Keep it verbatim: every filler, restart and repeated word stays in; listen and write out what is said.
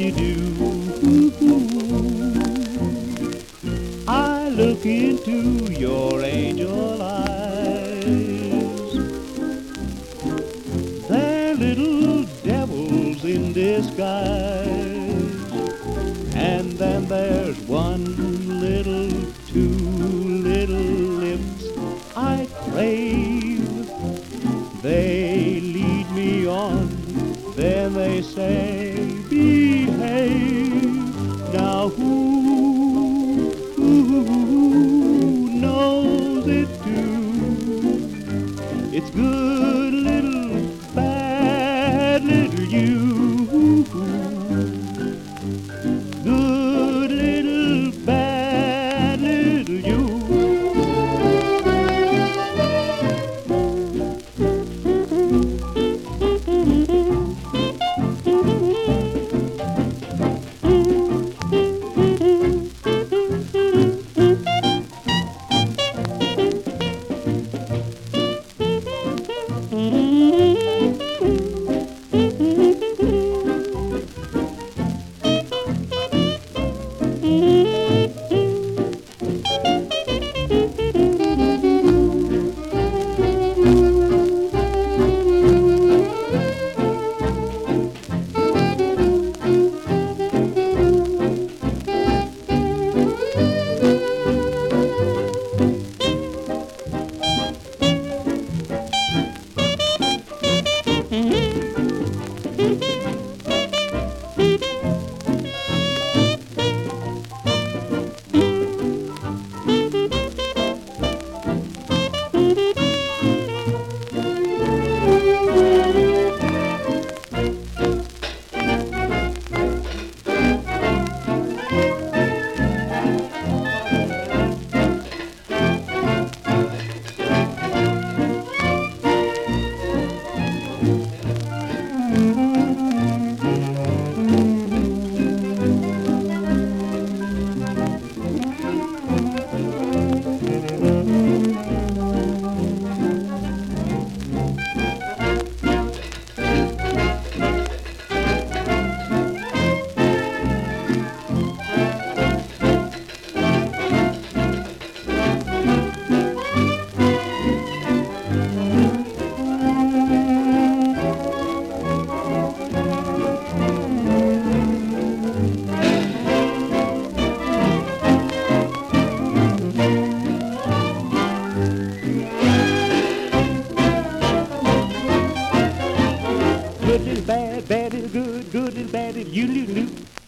you do. I look into your angel eyes. They're little devils in disguise. And then there's one little, two little lips I crave. They lead me on, then they say, behave. Now who, who knows it too? It's good little, bad little you. Good little, bad little you. Good little bad, bad little good, good little bad little you little.